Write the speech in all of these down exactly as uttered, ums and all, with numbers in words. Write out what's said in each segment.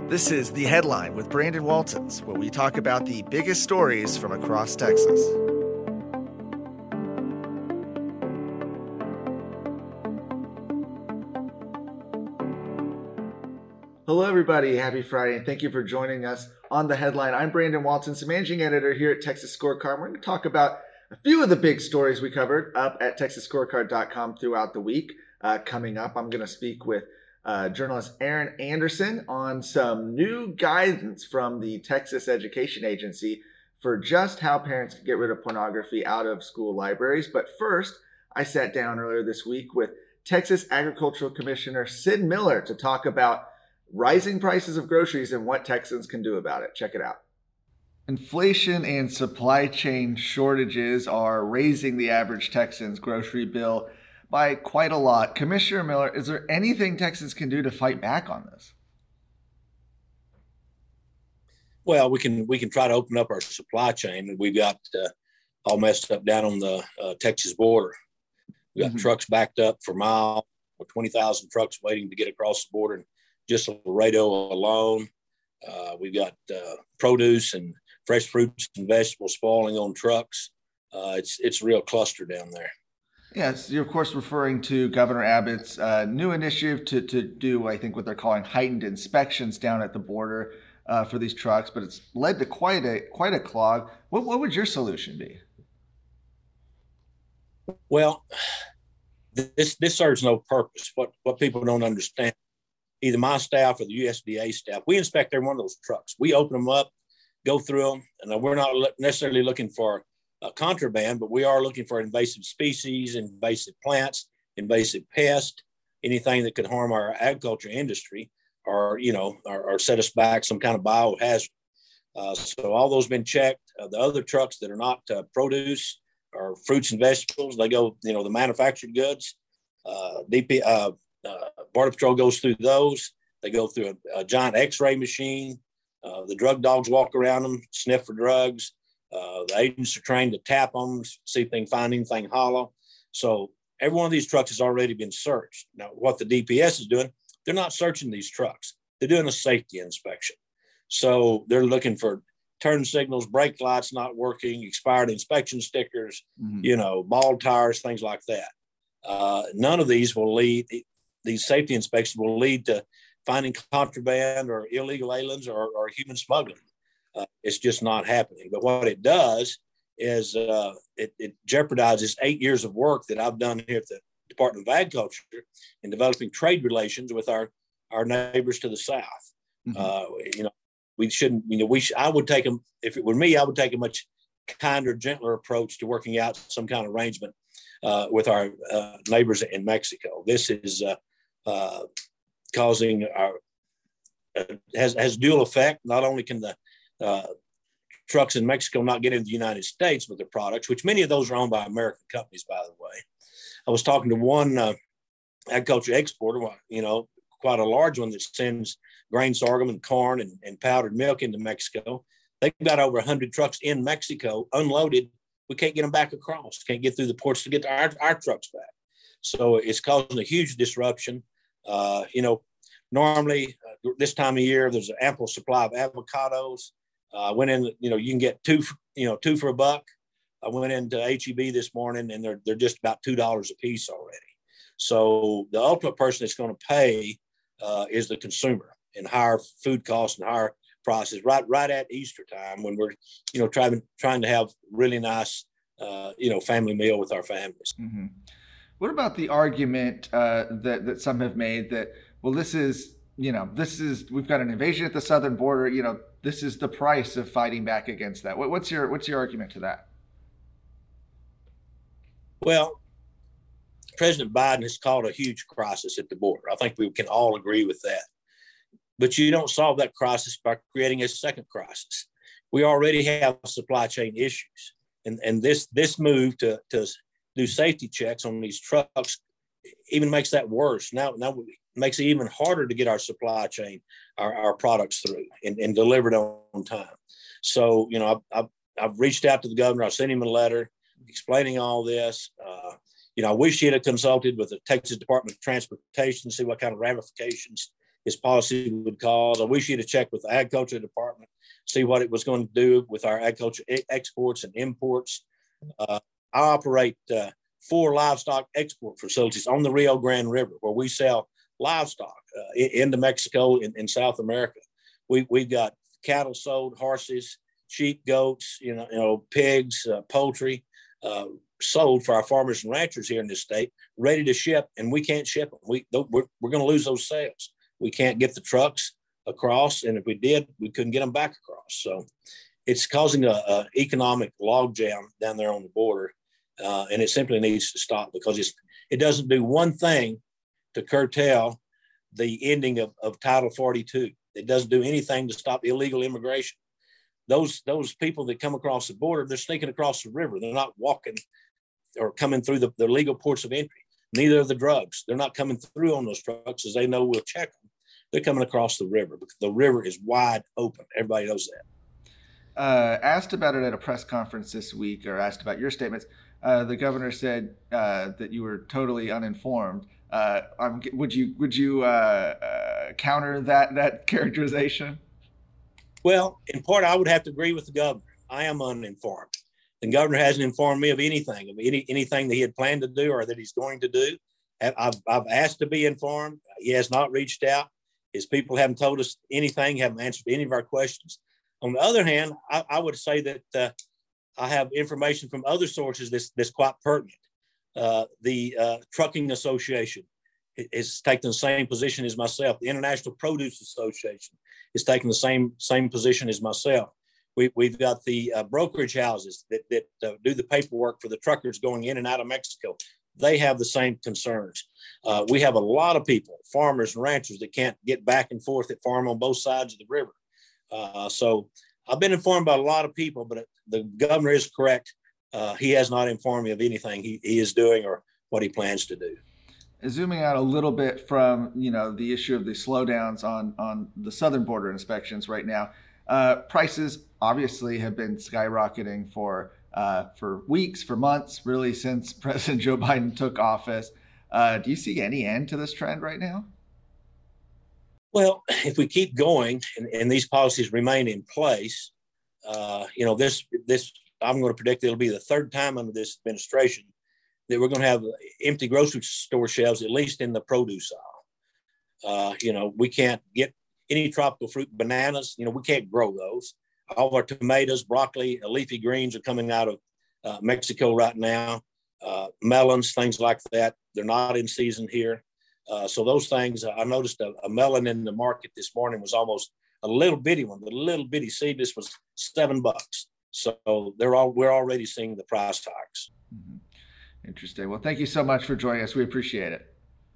This is The Headline with Brandon Waltons, where we talk about the biggest stories from across Texas. Hello, everybody. Happy Friday, and thank you for joining us on The Headline. I'm Brandon Waltons, the managing editor here at Texas Scorecard. We're going to talk about a few of the big stories we covered up at texas scorecard dot com throughout the week. Uh, coming up, I'm going to speak with uh, journalist Aaron Anderson on some new guidance from the Texas Education Agency for just how parents can get rid of pornography out of school libraries. But first, I sat down earlier this week with Texas Agricultural Commissioner Sid Miller to talk about rising prices of groceries and what Texans can do about it. Check it out. Inflation and supply chain shortages are raising the average Texan's grocery bill by quite a lot. Commissioner Miller, is there anything Texans can do to fight back on this? Well, we can we can try to open up our supply chain. We've got uh, all messed up down on the uh, Texas border. We got mm-hmm. trucks backed up for miles, with twenty thousand trucks waiting to get across the border. Just Laredo alone, uh, we've got uh, produce and fresh fruits and vegetables spoiling on trucks. Uh, it's it's a real cluster down there. Yes, you're of course referring to Governor Abbott's uh, new initiative to to do, I think, what they're calling heightened inspections down at the border uh, for these trucks, but it's led to quite a quite a clog. What what would your solution be? Well, this this serves no purpose. What what people don't understand. Either my staff or the U S D A staff, we inspect every one of those trucks. We open them up, go through them, and we're not necessarily looking for a contraband, but we are looking for invasive species, invasive plants, invasive pests, anything that could harm our agriculture industry or, you know, or, or set us back some kind of biohazard. Uh, so all those been checked. Uh, the other trucks that are not uh, produce or fruits and vegetables, they go, you know, the manufactured goods, uh, D P, uh, Uh, Border Patrol goes through those. They go through a, a giant X-ray machine. Uh, the drug dogs walk around them, sniff for drugs. Uh, the agents are trained to tap them, see if they can find anything hollow. So every one of these trucks has already been searched. Now, what the D P S is doing, they're not searching these trucks. They're doing a safety inspection. So they're looking for turn signals, brake lights not working, expired inspection stickers, mm-hmm. you know, bald tires, things like that. Uh, none of these will lead... These safety inspections will lead to finding contraband or illegal aliens or, or human smuggling. Uh, it's just not happening. But what it does is uh, it, it jeopardizes eight years of work that I've done here at the Department of Agriculture in developing trade relations with our, our neighbors to the south. Mm-hmm. Uh, you know, we shouldn't, you know, we sh- I would take them, if it were me, I would take a much kinder, gentler approach to working out some kind of arrangement uh, with our uh, neighbors in Mexico. This is, uh, Uh, causing our uh, has has dual effect. Not only can the uh, trucks in Mexico not get into the United States with their products, which many of those are owned by American companies, by the way. I was talking to one uh, agriculture exporter, you know, quite a large one that sends grain sorghum and corn and, and powdered milk into Mexico. They've got over one hundred trucks in Mexico unloaded. We can't get them back across. Can't get through the ports to get our, our trucks back. So it's causing a huge disruption. Uh, you know, normally uh, this time of year, there's an ample supply of avocados. I uh, went in, you know, you can get two, you know, two for a buck. I went into H E B this morning and they're, they're just about two dollars a piece already. So the ultimate person that's going to pay uh, is the consumer, and higher food costs and higher prices right, right at Easter time when we're, you know, trying, trying to have really nice, uh, you know, family meal with our families. Mm-hmm. What about the argument uh, that, that some have made that, well, this is, you know, this is, we've got an invasion at the southern border, you know, this is the price of fighting back against that. What, what's your, what's your argument to that? Well, President Biden has caused a huge crisis at the border. I think we can all agree with that. But you don't solve that crisis by creating a second crisis. We already have supply chain issues. And, and this, this move to, to do safety checks on these trucks even makes that worse. Now, now it makes it even harder to get our supply chain, our, our products through and, and delivered on time. So, you know, I've, I've, I've reached out to the governor. I sent him a letter explaining all this. Uh, you know, I wish he had consulted with the Texas Department of Transportation to see what kind of ramifications his policy would cause. I wish he'd have checked with the agriculture department, see what it was going to do with our agriculture exports and imports. Uh, I operate uh, four livestock export facilities on the Rio Grande River where we sell livestock uh, into Mexico and in, in South America. We, we've got cattle sold, horses, sheep, goats, you know, you know, pigs, uh, poultry, uh, sold for our farmers and ranchers here in this state, ready to ship, and we can't ship them. We, we're, we're going to lose those sales. We can't get the trucks across, and if we did, we couldn't get them back across. So it's causing a, a economic logjam down there on the border, uh, and it simply needs to stop because it's, it doesn't do one thing to curtail the ending of, of Title forty-two. It doesn't do anything to stop illegal immigration. Those, those people that come across the border, they're sneaking across the river. They're not walking or coming through the, the legal ports of entry. Neither are the drugs. They're not coming through on those trucks as they know we'll check them. They're coming across the river because the river is wide open. Everybody knows that. Uh, asked about it at a press conference this week, or asked about your statements, uh, the governor said uh, that you were totally uninformed. Uh, um, would you would you uh, uh, counter that that characterization? Well, in part, I would have to agree with the governor. I am uninformed. The governor hasn't informed me of anything, of any anything that he had planned to do or that he's going to do. I've, I've asked to be informed. He has not reached out. His people haven't told us anything, haven't answered any of our questions. On the other hand, I, I would say that uh, I have information from other sources that's, that's quite pertinent. Uh, the uh, Trucking Association is taking the same position as myself. The International Produce Association is taking the same same position as myself. We, we've got the uh, brokerage houses that, that uh, do the paperwork for the truckers going in and out of Mexico. They have the same concerns. Uh, we have a lot of people, farmers and ranchers, that can't get back and forth that farm on both sides of the river. Uh, so I've been informed by a lot of people, but the governor is correct. Uh, he has not informed me of anything he, he is doing or what he plans to do. Zooming out a little bit from, you know, the issue of the slowdowns on, on the southern border inspections right now, uh, prices obviously have been skyrocketing for uh, for weeks, for months, really since President Joe Biden took office. Uh, do you see any end to this trend right now? Well, if we keep going and, and these policies remain in place, uh, you know, this this I'm going to predict it'll be the third time under this administration that we're going to have empty grocery store shelves, at least in the produce aisle. Uh, you know, we can't get any tropical fruit, bananas, you know, we can't grow those. All of our tomatoes, broccoli, uh, leafy greens are coming out of uh, Mexico right now. Uh, melons, things like that, they're not in season here. Uh, so those things, I noticed a, a melon in the market this morning was almost a little bitty one. The little bitty seedless was seven bucks. So they're all, we're already seeing the price hikes. Mm-hmm. Interesting. Well, thank you so much for joining us. We appreciate it.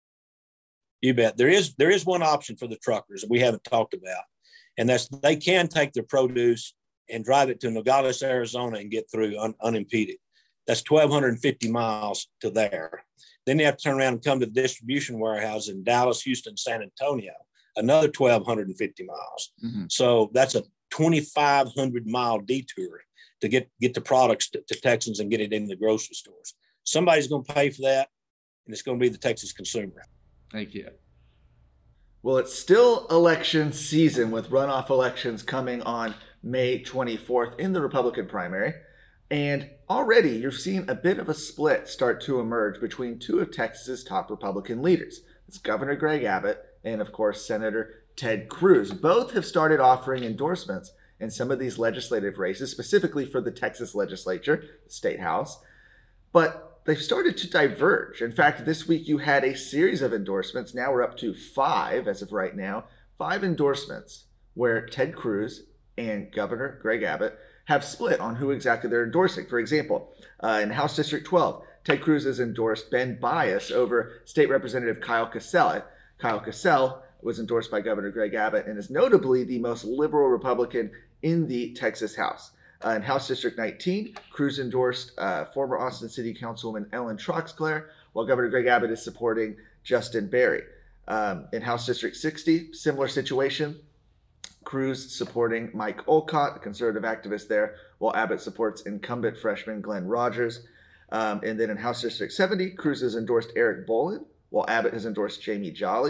You bet. There is there is one option for the truckers that we haven't talked about, and that's they can take their produce and drive it to Nogales, Arizona, and get through un, unimpeded. That's twelve fifty miles to there. Then they have to turn around and come to the distribution warehouse in Dallas, Houston, San Antonio, another twelve fifty miles. Mm-hmm. So that's a twenty-five hundred mile detour to get, get the products to, to Texans and get it in the grocery stores. Somebody's going to pay for that, and it's going to be the Texas consumer. Thank you. Well, it's still election season with runoff elections coming on May twenty-fourth in the Republican primary. And already you're seeing a bit of a split start to emerge between two of Texas's top Republican leaders. It's Governor Greg Abbott and, of course, Senator Ted Cruz. Both have started offering endorsements in some of these legislative races, specifically for the Texas legislature, the state house. But they've started to diverge. In fact, this week you had a series of endorsements. Now we're up to five as of right now, five endorsements where Ted Cruz and Governor Greg Abbott have split on who exactly they're endorsing. For example, uh, in House District twelve, Ted Cruz has endorsed Ben Bias over State Representative Kyle Cassell. Kyle Cassell was endorsed by Governor Greg Abbott and is notably the most liberal Republican in the Texas House. Uh, in House District nineteen, Cruz endorsed uh, former Austin City Councilwoman Ellen Troxclair, while Governor Greg Abbott is supporting Justin Berry. Um, in House District sixty, similar situation. Cruz supporting Mike Olcott, a conservative activist there, while Abbott supports incumbent freshman Glenn Rogers. Um, and then in House District seventy, Cruz has endorsed Eric Bolin, while Abbott has endorsed Jamie Jolly.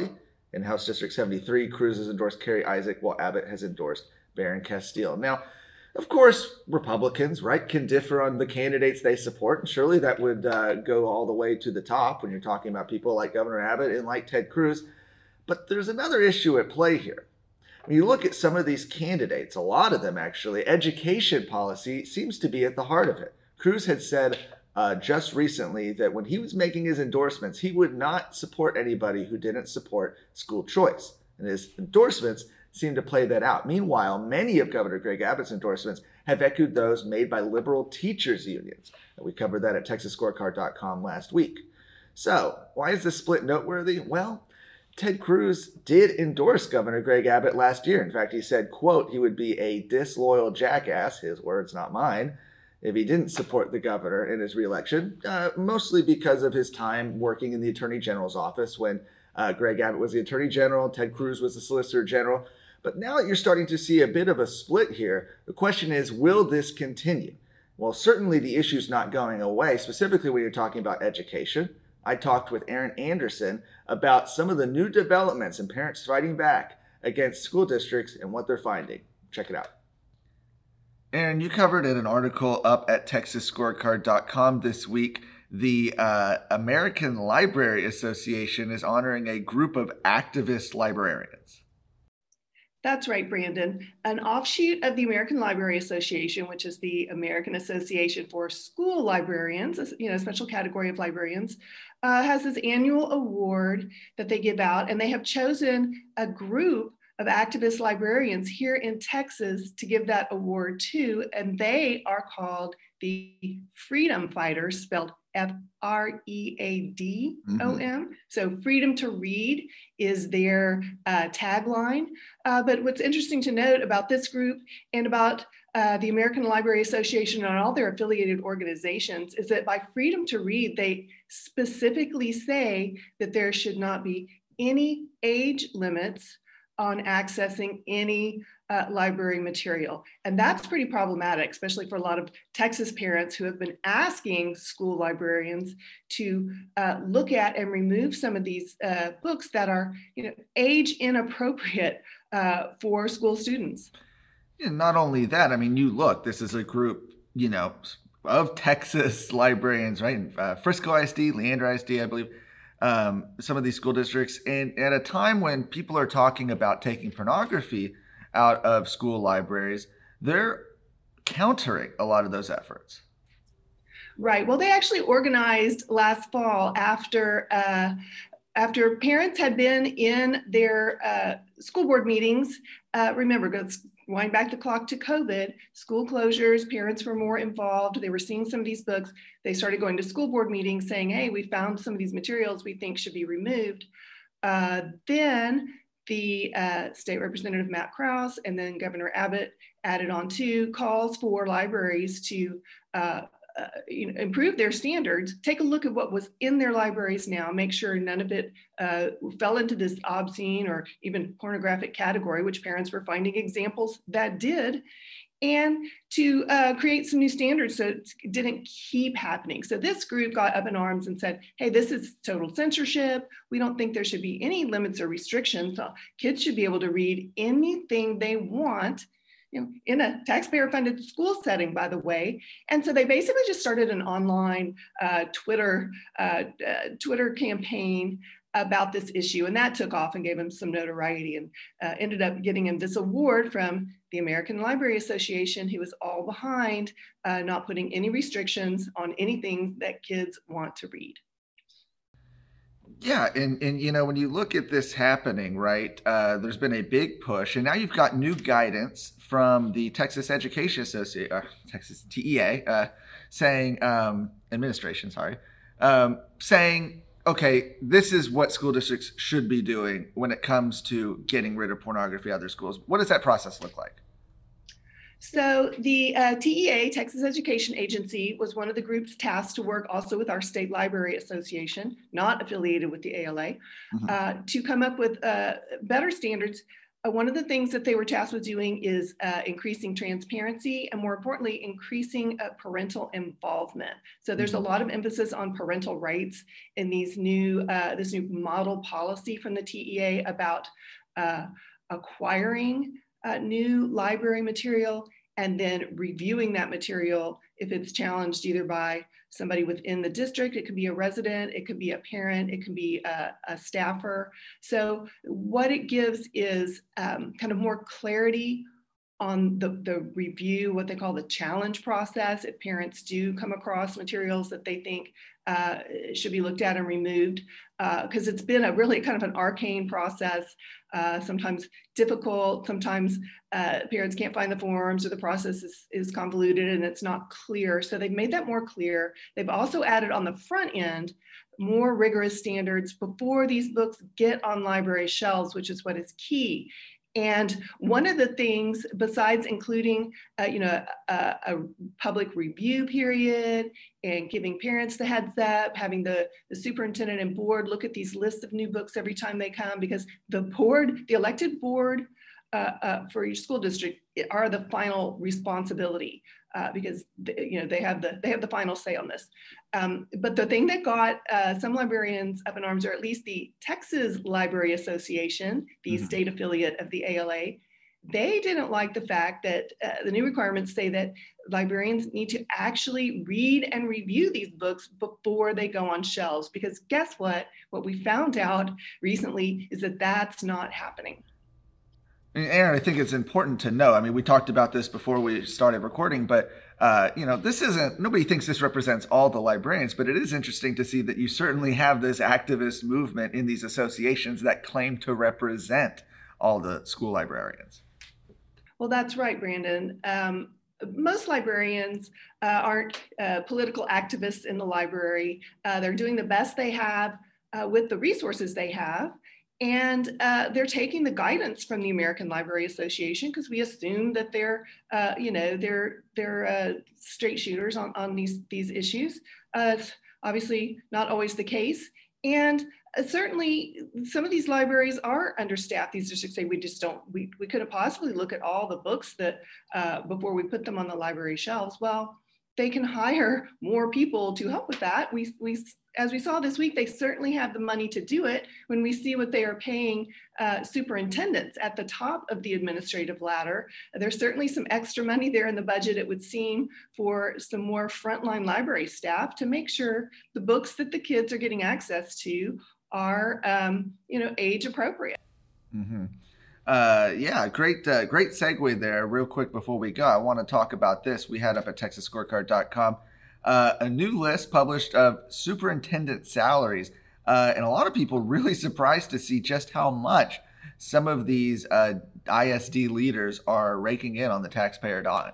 In House District seventy-three, Cruz has endorsed Kerry Isaac, while Abbott has endorsed Barron Castile. Now, of course, Republicans, right, can differ on the candidates they support, and surely that would uh, go all the way to the top when you're talking about people like Governor Abbott and like Ted Cruz. But there's another issue at play here. When you look at some of these candidates, a lot of them actually, education policy seems to be at the heart of it. Cruz had said uh, just recently that when he was making his endorsements, he would not support anybody who didn't support school choice. And his endorsements seem to play that out. Meanwhile, many of Governor Greg Abbott's endorsements have echoed those made by liberal teachers unions. And we covered that at Texas Scorecard dot com last week. So why is this split noteworthy? Well, Ted Cruz did endorse Governor Greg Abbott last year. In fact, he said, quote, he would be a disloyal jackass, his words, not mine, if he didn't support the governor in his reelection, uh, mostly because of his time working in the Attorney General's office when uh, Greg Abbott was the Attorney General, Ted Cruz was the Solicitor General. But now that you're starting to see a bit of a split here, the question is, will this continue? Well, certainly the issue's not going away, specifically when you're talking about education. I talked with Aaron Anderson about some of the new developments and parents fighting back against school districts and what they're finding. Check it out. Aaron, you covered in an article up at Texas Scorecard dot com this week. The uh, American Library Association is honoring a group of activist librarians. That's right, Brandon. An offshoot of the American Library Association, which is the American Association for School Librarians, you know, a special category of librarians, uh, has this annual award that they give out, and they have chosen a group of activist librarians here in Texas to give that award to, and they are called the Freedom Fighters, spelled F R E A D O M. Mm-hmm. So freedom to read is their uh, tagline. Uh, but what's interesting to note about this group and about uh, the American Library Association and all their affiliated organizations is that by freedom to read, they specifically say that there should not be any age limits on accessing any uh, library material. And that's pretty problematic, especially for a lot of Texas parents who have been asking school librarians to uh, look at and remove some of these uh, books that are, you know, age inappropriate uh, for school students. And not only that, I mean, you look, this is a group, you know, of Texas librarians, right? Uh, Frisco I S D, Leander I S D, I believe. Um, some of these school districts, and at a time when people are talking about taking pornography out of school libraries, they're countering a lot of those efforts. Right. Well, they actually organized last fall after uh, after parents had been in their uh, school board meetings. Uh, remember, let's wind back the clock to COVID, school closures, parents were more involved. They were seeing some of these books. They started going to school board meetings saying, hey, we found some of these materials we think should be removed. Uh, then the uh, State Representative Matt Krause and then Governor Abbott added on to calls for libraries to uh, uh, you know, improve their standards, take a look at what was in their libraries now, make sure none of it uh, fell into this obscene or even pornographic category, which parents were finding examples that did, and to uh, create some new standards so it didn't keep happening. So this group got up in arms and said, hey, this is total censorship. We don't think there should be any limits or restrictions. So kids should be able to read anything they want, you know, in a taxpayer-funded school setting, by the way. And so they basically just started an online uh, Twitter uh, uh, Twitter campaign about this issue, and that took off and gave him some notoriety, and uh, ended up getting him this award from the American Library Association, who was all behind uh, not putting any restrictions on anything that kids want to read. Yeah, and, and you know, when you look at this happening, right, uh, there's been a big push, and now you've got new guidance from the Texas Education Association, uh, Texas T E A, uh, saying, um, administration, sorry, um, saying, okay, this is what school districts should be doing when it comes to getting rid of pornography out of their schools. What does that process look like? So the uh, T E A, Texas Education Agency, was one of the groups tasked to work also with our State Library Association, not affiliated with the A L A, mm-hmm. uh, to come up with uh, better standards Uh, one of the things that they were tasked with doing is uh, increasing transparency and, more importantly, increasing uh, parental involvement. So there's a lot of emphasis on parental rights in these new uh, this new model policy from the T E A about uh, acquiring uh, new library material and then reviewing that material if it's challenged either by somebody within the district. It could be a resident, it could be a parent, it could be a, a staffer. So what it gives is um, kind of more clarity on the, the review, what they call the challenge process. If parents do come across materials that they think uh, should be looked at and removed, because uh, it's been a really kind of an arcane process, uh, sometimes difficult, sometimes uh, parents can't find the forms or the process is, is convoluted and it's not clear. So they've made that more clear. They've also added on the front end more rigorous standards before these books get on library shelves, which is what is key. And one of the things, besides including, uh, you know, a, a public review period and giving parents the heads up, having the, the superintendent and board look at these lists of new books every time they come, because the board, the elected board uh, uh, for each school district are the final responsibility. Uh, because you know they have the they have the final say on this. Um, but the thing that got uh, some librarians up in arms, or at least the Texas Library Association, the mm-hmm. state affiliate of the A L A, they didn't like the fact that uh, the new requirements say that librarians need to actually read and review these books before they go on shelves. Because guess what? What we found out recently is that that's not happening. Aaron, I think it's important to know, I mean, we talked about this before we started recording, but, uh, you know, this isn't, nobody thinks this represents all the librarians, but it is interesting to see that you certainly have this activist movement in these associations that claim to represent all the school librarians. Well, that's right, Brandon. Um, most librarians uh, aren't uh, political activists in the library. Uh, they're doing the best they have uh, with the resources they have. And uh, they're taking the guidance from the American Library Association, because we assume that they're, uh, you know, they're they're uh, straight shooters on, on these these issues. Uh, it's obviously not always the case, and uh, certainly some of these libraries are understaffed. These districts say we just don't, we we couldn't possibly look at all the books that uh, before we put them on the library shelves. Well, they can hire more people to help with that. We we. As we saw this week, they certainly have the money to do it when we see what they are paying uh, superintendents at the top of the administrative ladder. There's certainly some extra money there in the budget, it would seem, for some more frontline library staff to make sure the books that the kids are getting access to are, um, you know, age appropriate. Mm-hmm. Uh, yeah, great, uh, great segue there. Real quick before we go, I want to talk about this. We had up at texas scorecard dot com Uh, a new list published of superintendent salaries. Uh, and a lot of people really surprised to see just how much some of these uh, I S D leaders are raking in on the taxpayer dime.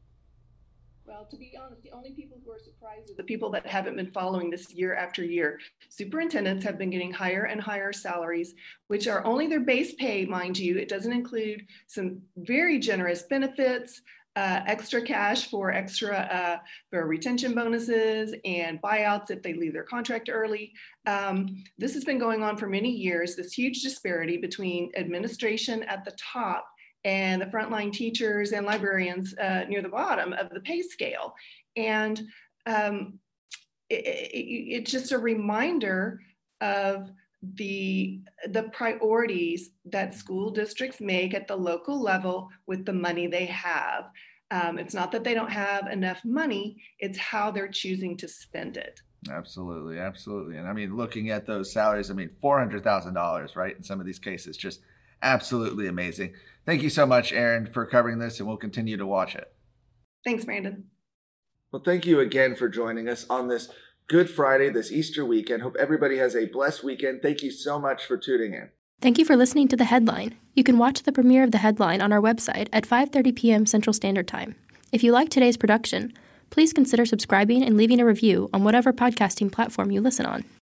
Well, to be honest, the only people who are surprised are the people that haven't been following this year after year. Superintendents have been getting higher and higher salaries, which are only their base pay, mind you. It doesn't include some very generous benefits, Uh, extra cash for extra uh, for retention bonuses and buyouts if they leave their contract early. Um, this has been going on for many years, this huge disparity between administration at the top and the frontline teachers and librarians uh, near the bottom of the pay scale. And um, it, it, it's just a reminder of the the priorities that school districts make at the local level with the money they have. Um, it's not that they don't have enough money, it's how they're choosing to spend it. Absolutely, absolutely. And I mean, looking at those salaries, I mean, four hundred thousand dollars, right? In some of these cases, just absolutely amazing. Thank you so much, Aaron, for covering this, and we'll continue to watch it. Thanks, Brandon. Well, thank you again for joining us on this Good Friday, this Easter weekend. Hope everybody has a blessed weekend. Thank you so much for tuning in. Thank you for listening to The Headline. You can watch the premiere of The Headline on our website at five thirty p.m. Central Standard Time. If you like today's production, please consider subscribing and leaving a review on whatever podcasting platform you listen on.